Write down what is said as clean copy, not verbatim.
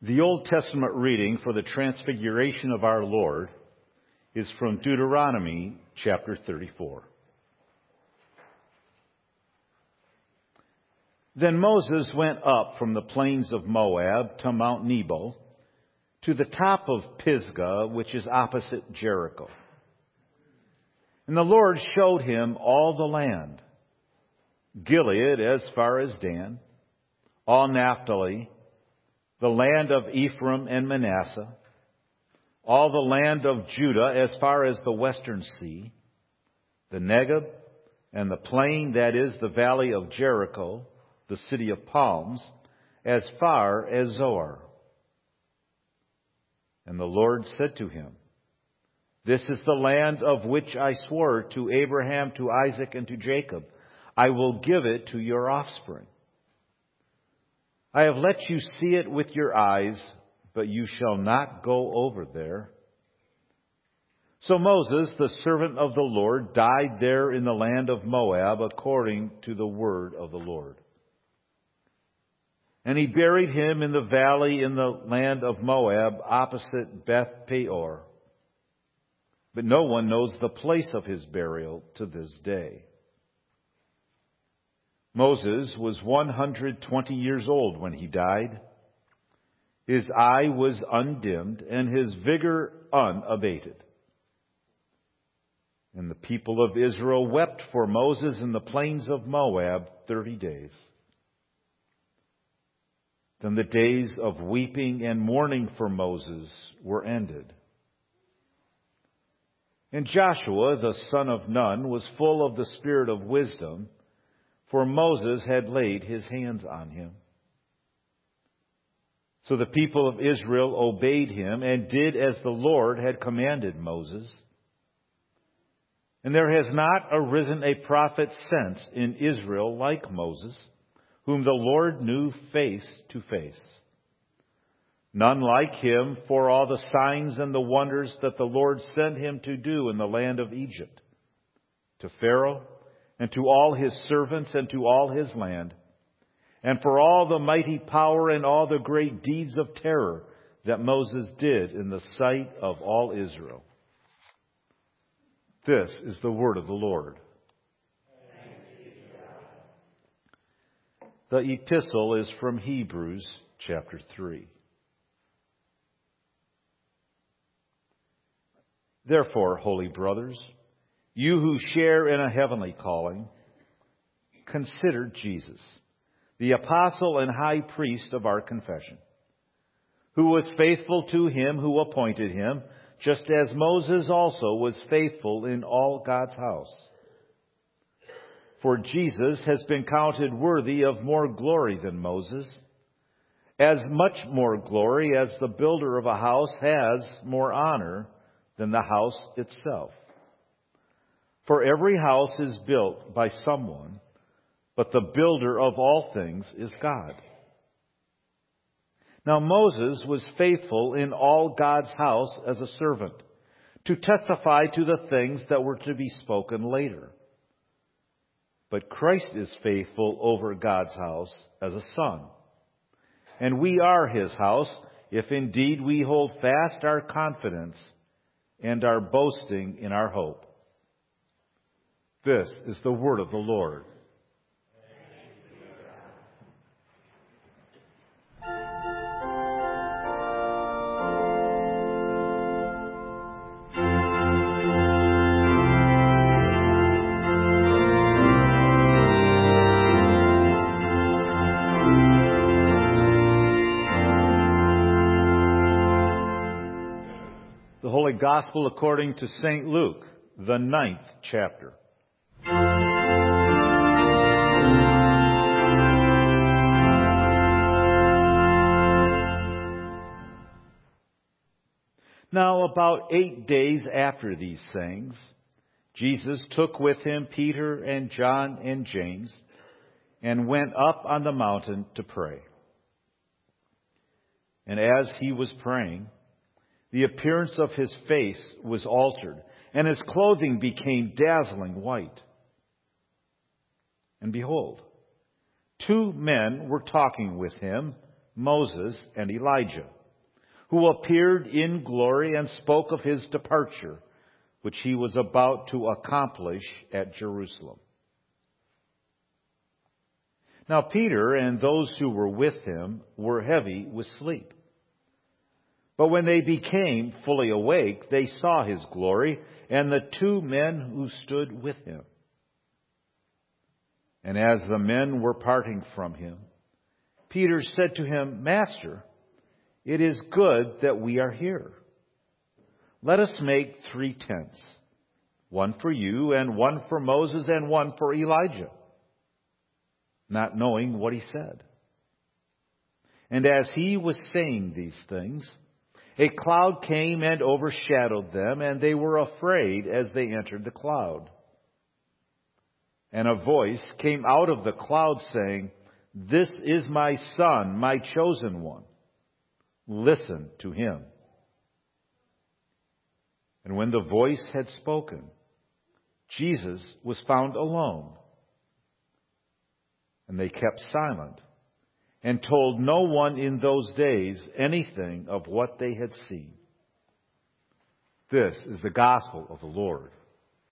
The Old Testament reading for the Transfiguration of our Lord is from Deuteronomy chapter 34. Then Moses went up from the plains of Moab to Mount Nebo, to the top of Pisgah, which is opposite Jericho. And the Lord showed him all the land, Gilead as far as Dan, all Naphtali, the land of Ephraim and Manasseh, all the land of Judah as far as the western sea, the Negeb and the plain that is the valley of Jericho, the city of palms, as far as Zoar. And the Lord said to him, This is the land of which I swore to Abraham, to Isaac, and to Jacob. I will give it to your offspring. I have let you see it with your eyes, but you shall not go over there. So Moses, the servant of the Lord, died there in the land of Moab according to the word of the Lord. And he buried him in the valley in the land of Moab opposite Beth Peor. But no one knows the place of his burial to this day. Moses was 120 years old when he died. His eye was undimmed and his vigor unabated. And the people of Israel wept for Moses in the plains of Moab 30 days. Then the days of weeping and mourning for Moses were ended. And Joshua, the son of Nun, was full of the spirit of wisdom, for Moses had laid his hands on him. So the people of Israel obeyed him and did as the Lord had commanded Moses. And there has not arisen a prophet since in Israel like Moses, whom the Lord knew face to face. None like him for all the signs and the wonders that the Lord sent him to do in the land of Egypt, to Pharaoh, and to all his servants and to all his land, and for all the mighty power and all the great deeds of terror that Moses did in the sight of all Israel. This is the word of the Lord. The epistle is from Hebrews chapter 3. Therefore, holy brothers, you who share in a heavenly calling, consider Jesus, the apostle and high priest of our confession, who was faithful to him who appointed him, just as Moses also was faithful in all God's house. For Jesus has been counted worthy of more glory than Moses, as much more glory as the builder of a house has more honor than the house itself. For every house is built by someone, but the builder of all things is God. Now Moses was faithful in all God's house as a servant, to testify to the things that were to be spoken later. But Christ is faithful over God's house as a son. And we are his house, if indeed we hold fast our confidence and our boasting in our hope. This is the word of the Lord. The Holy Gospel according to St. Luke, the 9th chapter. Now, about 8 days after these things, Jesus took with him Peter and John and James and went up on the mountain to pray. And as he was praying, the appearance of his face was altered, and his clothing became dazzling white. And behold, 2 men were talking with him, Moses, and Elijah, who appeared in glory and spoke of his departure, which he was about to accomplish at Jerusalem. Now Peter and those who were with him were heavy with sleep. But when they became fully awake, they saw his glory and the two men who stood with him. And as the men were parting from him, Peter said to him, Master, it is good that we are here. Let us make 3 tents, one for you, and one for Moses, and one for Elijah, not knowing what he said. And as he was saying these things, a cloud came and overshadowed them, and they were afraid as they entered the cloud. And a voice came out of the cloud saying, This is my Son, my chosen one. Listen to him. And when the voice had spoken, Jesus was found alone. And they kept silent and told no one in those days anything of what they had seen. This is the gospel of the Lord.